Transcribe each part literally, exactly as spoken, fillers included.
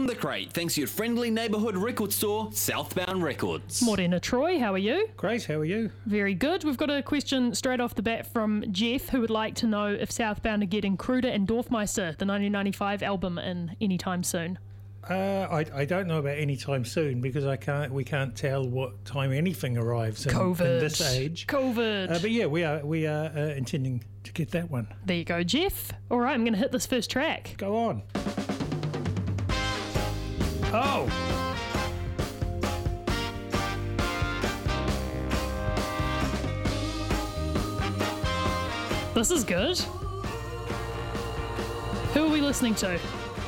the Crate, thanks to your friendly neighbourhood record store, Southbound Records. Morena Troy, how are you? Great, how are you? Very good. We've got a question straight off the bat from Jeff, who would like to know if Southbound are getting Kruder and Dorfmeister, the nineteen ninety-five album, in anytime soon. Uh, I, I don't know about any time soon because I can't. We can't tell what time anything arrives in, COVID. in this age. COVID. Uh, but yeah, we are we are uh, intending to get that one. There you go, Jeff. All right, I'm going to hit this first track. Go on. Oh. This is good. Who are we listening to?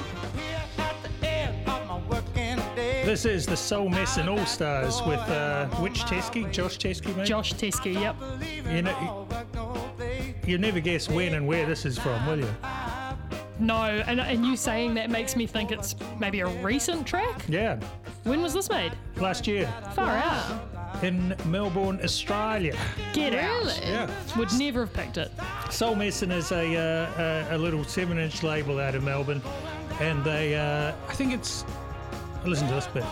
This is the Soul Messin' All Stars with uh, which Teskey? Josh Teskey, mate? Josh Teskey, yep. You know, you never guess when and where this is from, will you? No, and, and you saying that makes me think it's maybe a recent track? Yeah, When was this made? last year Far out. in Melbourne, Australia. Get out. Yeah. Would never have picked it. Soul Messin' is a, uh, a a little seven-inch label out of Melbourne, and they, uh, I think it's. Listen to this bit.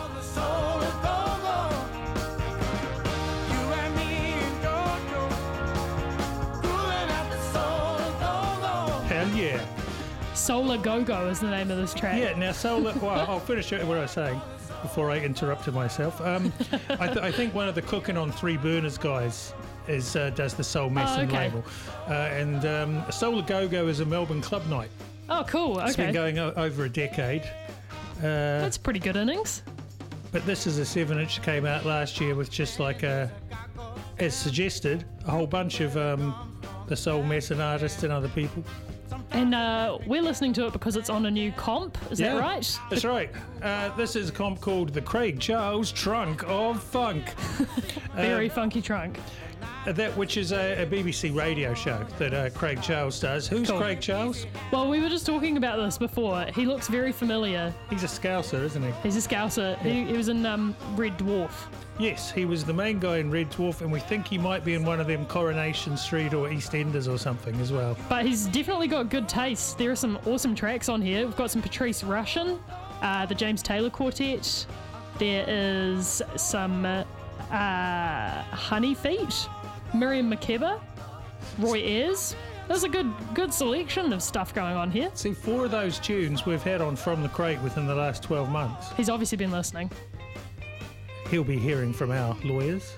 Hell yeah! Solar Go-Go is the name of this track. Yeah. Now, Soul. Well, I'll finish what I was saying before I interrupted myself. Um, I, th- I think one of the Cooking on Three Burners guys is uh, does the Soul Messin' Oh, okay. label, uh, and um, Solar Go-Go is a Melbourne club night. Oh, cool. It's been Okay. going o- over a decade. Uh, That's pretty good innings. but this is a seven-inch that came out last year with just like a, as suggested, a whole bunch of um, the Soul Messin' artists and other people. And uh, we're listening to it because it's on a new comp. Is that right? That's right. Uh, this is a comp called the Craig Charles Trunk of Funk. Very funky trunk. Uh, that which is a, a B B C radio show that uh, Craig Charles does. Who's Cool. Craig Charles? Well, we were just talking about this before. He looks very familiar. He's a Scouser, isn't he? He's a Scouser. He, he was in um, Red Dwarf. Yes, he was the main guy in Red Dwarf, and we think he might be in one of them Coronation Street or EastEnders or something as well. But he's definitely got good taste. There are some awesome tracks on here. We've got some Patrice Rushen, uh, the James Taylor Quartet. There is some uh, uh, Honey Feet, Miriam Makeba, Roy Ayers. There's a good good selection of stuff going on here. See, four of those tunes we've had on From the Crate within the last twelve months. He's obviously been listening. He'll be hearing from our lawyers.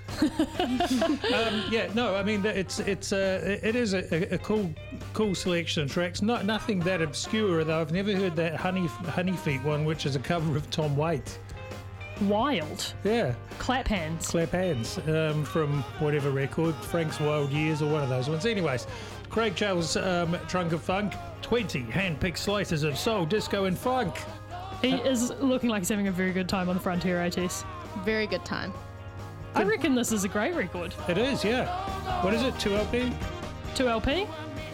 um, yeah, no, I mean it's it's uh, it is a, a cool cool selection of tracks. Not nothing that obscure though. I've never heard that Honey Honey Feet one, which is a cover of Tom Waits. Wild. Yeah, Clap hands. Clap Hands um, from whatever record, Frank's Wild Years or one of those ones. Anyways, Craig Charles um, Trunk of Funk, twenty hand-picked slices of soul, disco, and funk. He is looking like he's having a very good time on the Frontier O T S. Very good time. I reckon this is a great record. It is, yeah. What is it? Two L P? two L P.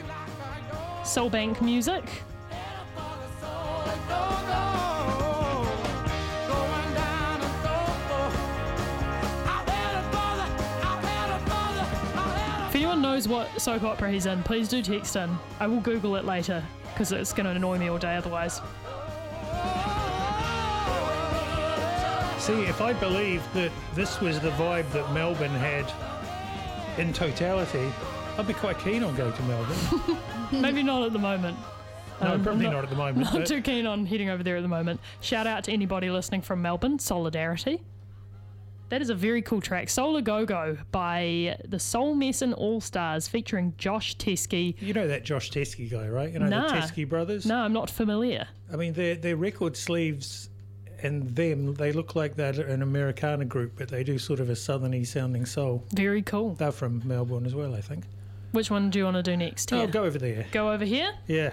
Soul Bank music. If anyone knows what soap opera he's in, please do text in. I will Google it later because it's going to annoy me all day otherwise. See, if I believed that this was the vibe that Melbourne had in totality, I'd be quite keen on going to Melbourne. Maybe not at the moment. No, Um, probably I'm not, at the moment. Not but too keen on heading over there at the moment. Shout out to anybody listening from Melbourne. Solidarity. That is a very cool track. Solar Go-Go by the Soul Messin' All Stars featuring Josh Teskey. you know that Josh Teskey guy, right? You know Nah. the Teskey brothers? No, I'm not familiar. I mean, their, their record sleeves and them, they look like they're an Americana group, but they do sort of a southerny sounding soul. Very cool. They're from Melbourne as well, I think. Which one do you want to do next? Oh, Here? go over there. Go over here? Yeah.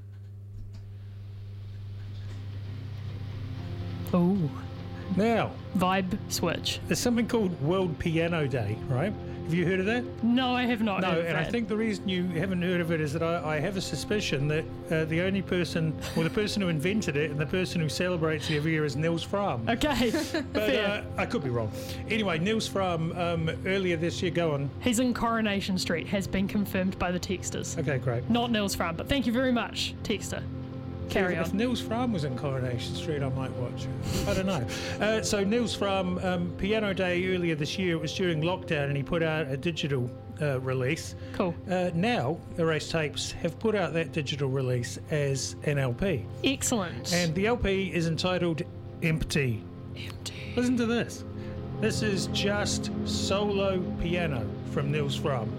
Ooh. Now, Vibe switch. there's something called World Piano Day, right? Have you heard of that? No, I have not No, heard of and I that. think the reason you haven't heard of it is that I, I have a suspicion that uh, the only person, or the person who invented it and the person who celebrates it every year is Nils Fram. Okay, But fair. uh, I could be wrong. Anyway, Nils Fram, um, earlier this year, go on. He's in Coronation Street, has been confirmed by the texters. Okay, great. Not Nils Fram, but thank you very much, texter. Carry if, on. If Nils Fram was in Coronation Street, I might watch it. I don't know. Uh, so Nils Fram, um, Piano Day earlier this year, it was during lockdown, and he put out a digital uh, release. Cool. Uh, now, Erase Tapes have put out that digital release as an L P. Excellent. And the L P is entitled Empty. Empty. Listen to this. This is just solo piano from Nils Fram.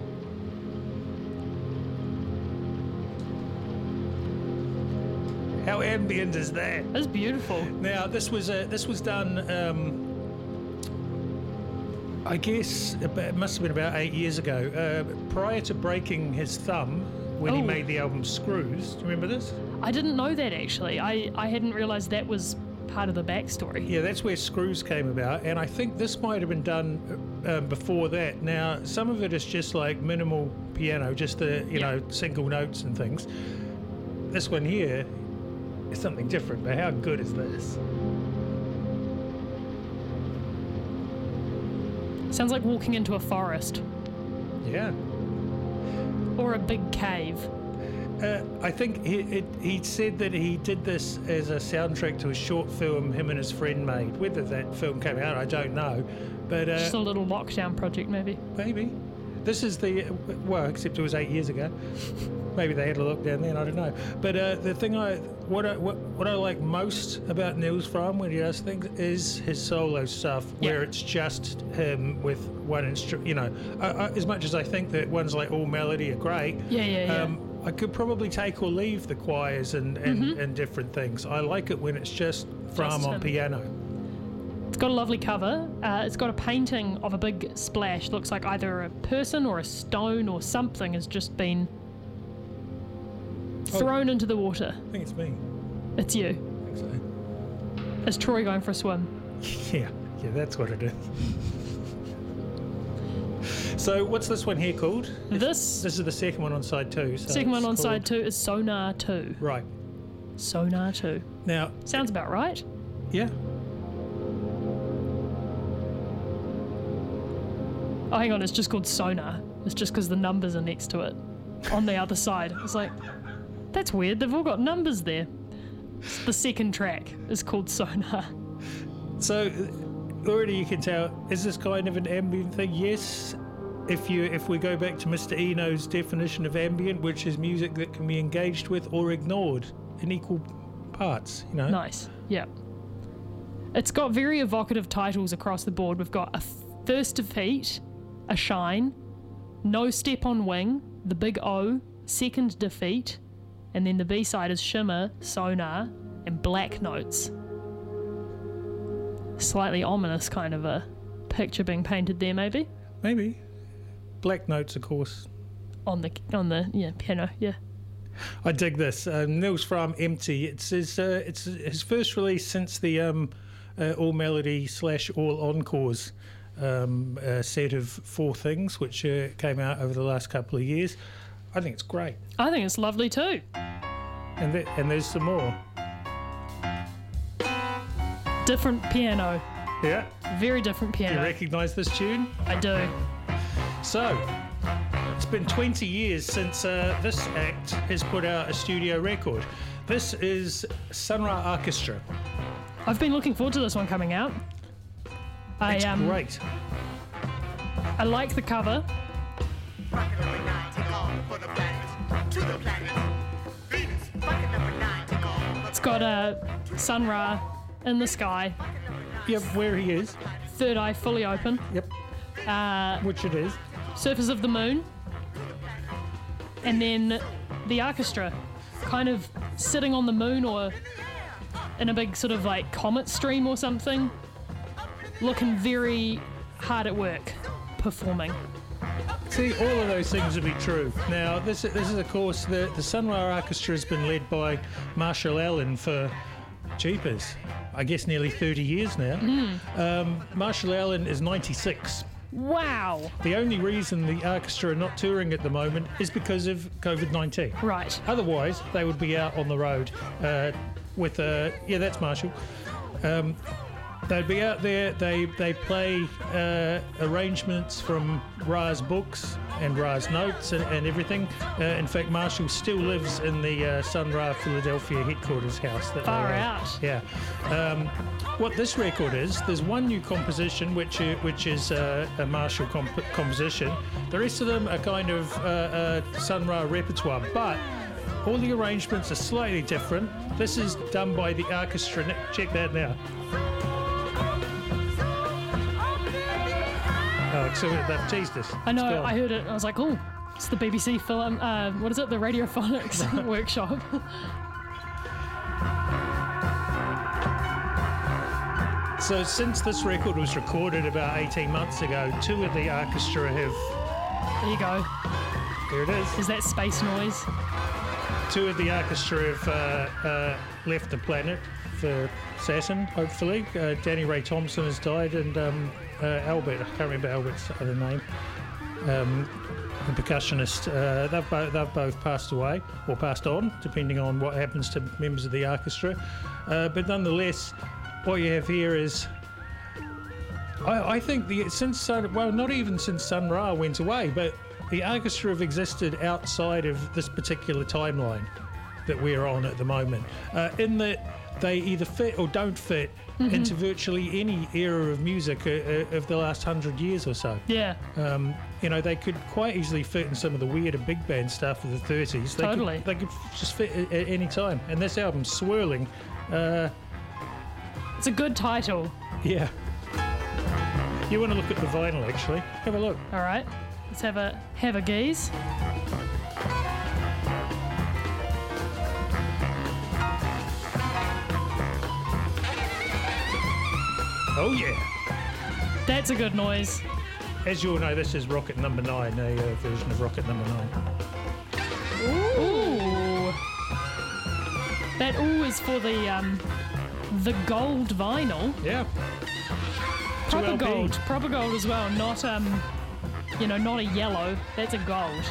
How ambient is that? That's beautiful. Now, this was uh, this was done, um, I guess, about- it must have been about eight years ago, uh, prior to breaking his thumb when he Oh. made the album Screws. Do you remember this? I didn't know that actually. I, I hadn't realised that was part of the backstory. Yeah, that's where Screws came about, and I think this might have been done uh, before that. Now, some of it is just like minimal piano, just the you Yeah. know single notes and things. This one here is something different. But how good is this? Sounds like walking into a forest Yeah. or a big cave. Uh, I think he it, he said that he did this as a soundtrack to a short film him and his friend made. Whether that film came out, I don't know. But uh, Just a little lockdown project, maybe. maybe. This is the, well, except it was eight years ago. Maybe they had a lockdown then, I don't know. But uh, the thing I, what I, what, what I like most about Nils Fram when he does things is his solo stuff, where Yeah. it's just him with one instrument. You know, I, I, as much as I think that ones like All Melody are great, Yeah, yeah, yeah. um, I could probably take or leave the choirs and, and, and different things. I like it when it's just Fram Mm-hmm. Just on him. piano. It's got a lovely cover. Uh, it's got a painting of a big splash. Looks like either a person or a stone or something has just been thrown into the water. I think it's me. It's you. I think so. Is Troy going for a swim? Yeah, yeah, that's what it is. So, what's this one here called? This This is the second one on side two. So second one it's on called- side two is Sonar two. Right. Sonar two. Now, Sounds about right. yeah. Oh, hang on, it's just called Sonar. It's just because the numbers are next to it on the other side. It's like, that's weird. They've all got numbers there. The second track is called Sonar. So, uh, already you can tell, is this kind of an ambient thing? Yes. If you if we go back to Mister Eno's definition of ambient, which is music that can be engaged with or ignored in equal parts, you know. Nice. Yeah. It's got very evocative titles across the board. We've got a First Defeat, a Shine, No Step on Wing, The Big O, Second Defeat, and then the B-side is Shimmer, Sonar, and Black Notes. Slightly ominous kind of a picture being painted there, maybe Maybe. Black Notes, of course. on the on the yeah piano. Yeah. I dig this. Um, Nils Fram Empty. It's his, uh, it's his first release since the um, uh, All Melody slash All Encores um, uh, set of four things, which uh, came out over the last couple of years. I think it's great. I think it's lovely too. And th- and there's some more. Different piano. Yeah. Very different Do you piano. recognise this tune? I do. So, it's been twenty years since uh, this act has put out a studio record. This is Sun Ra Orchestra. I've been looking forward to this one coming out. I It's um great. I like the cover. Rocket number nine, take off for the planet, to the planet. Venus, rocket number nine, take off. It's got a Sun Ra in the sky, Yep, where he is. third eye fully open, Yep, uh, which it is. surface of the moon, and then the orchestra kind of sitting on the moon or in a big sort of like comet stream or something, looking very hard at work, performing. See, all of those things would be true. Now, this, this is, of course, the, the Sun Ra Orchestra has been led by Marshall Allen for, jeepers, I guess nearly thirty years now. Um, Marshall Allen is ninety-six. Wow. The only reason the orchestra are not touring at the moment is because of COVID nineteen. Right. Otherwise, they would be out on the road uh, with, uh, yeah, that's Marshall. Um, They'd be out there. They they play uh, arrangements from Ra's books and Ra's notes and, and everything. Uh, in fact, Marshall still lives in the uh, Sun Ra Philadelphia headquarters house. That Far they, uh, out. Yeah. Um, what this record is, there's one new composition which uh, which is uh, a Marshall comp- composition. The rest of them are kind of uh, uh, Sun Ra repertoire, but all the arrangements are slightly different. This is done by the orchestra. Check that now. Oh, so they've teased us. I know, It's gone. I heard it, and I was like, oh, it's the B B C film, uh, what is it, the Radiophonics workshop. So since this record was recorded about eighteen months ago, two of the orchestra have... There you go. There it is. Is that space noise? Two of the orchestra have uh, uh, left the planet for Saturn, hopefully. Uh, Danny Ray Thompson has died, and um, uh, Albert, I can't remember Albert's other name, um, the percussionist, uh, they've, bo- they've both passed away, or passed on, depending on what happens to members of the orchestra. Uh, but nonetheless, what you have here is, I, I think the since Sun, well, not even since Sun Ra went away, but the orchestra have existed outside of this particular timeline that we're on at the moment, uh, in that they either fit or don't fit mm-hmm. into virtually any era of music uh, uh, of the last hundred years or so. Yeah, Um, you know, they could quite easily fit in some of the weirder big band stuff of the thirties. They Totally. Could, they could just fit at, at any time. And this album, Swirling, uh, it's a good title. yeah. You want to look at the vinyl, actually. Have a look. All right, let's have a have a gaze. Oh, yeah. That's a good noise. As you all know, this is Rocket Number Nine, a uh, version of Rocket Number Nine. Ooh. That ooh is for the um the gold vinyl. Yeah. Proper L P. gold. Proper gold as well. Not um you know, not a yellow. That's a gold.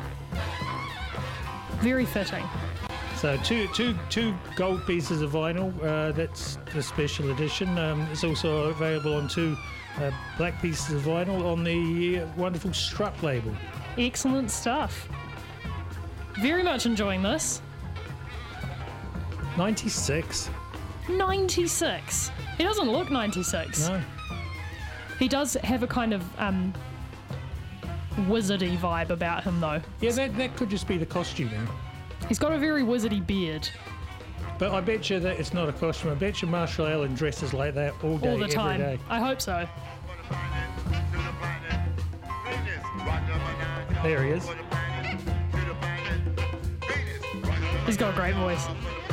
Very fitting. So two, two, two gold pieces of vinyl. Uh, that's the special edition. Um, it's also available on two uh, black pieces of vinyl on the uh, wonderful Strut label. Excellent stuff. Very much enjoying this. ninety-six. ninety-six. He doesn't look ninety-six. No. He does have a kind of um wizardy vibe about him though. Yeah, that, that could just be the costuming. He's got a very wizardy beard But I bet you that it's not a costume. I bet you Marshall Allen dresses like that all day, all the time. every day. I hope so. There he is. He's got a great voice.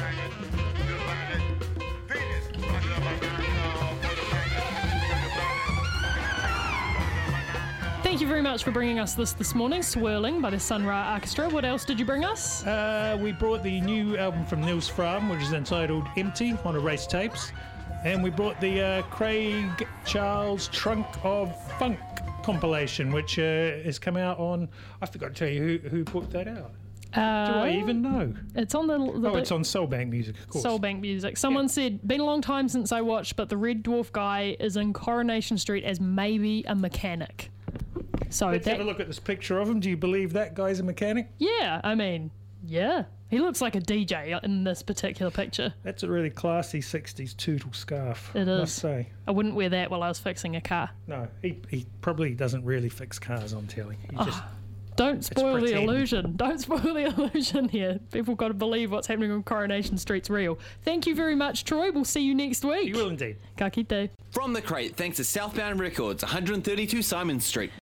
Thank you very much for bringing us this this morning, Swirling by the Sun Ra Orchestra. What else did you bring us? Uh, we brought the new album from Nils Fram, which is entitled Empty, on Erased Tapes. And we brought the uh, Craig Charles Trunk of Funk compilation, which uh, has come out on... I forgot to tell you who, who put that out. Uh, Do I even know? It's on the, the Oh, it's on Soulbank Music, of course. Soulbank Music. Someone Yeah. said, been a long time since I watched, but the Red Dwarf guy is in Coronation Street as maybe a mechanic. So Let's that, have a look at this picture of him. Do you believe that guy's a mechanic? yeah, I mean, yeah. He looks like a D J in this particular picture. That's a really classy sixties tootle scarf. It I is. must say. I wouldn't wear that while I was fixing a car. No, he, he probably doesn't really fix cars, I'm telling you. He just, Don't spoil the pretend. illusion. Don't spoil the illusion here. People got to believe what's happening on Coronation Street's real. Thank you very much, Troy. We'll see you next week. you will indeed. Ka kite. From the crate, thanks to Southbound Records, one thirty-two Simon Street.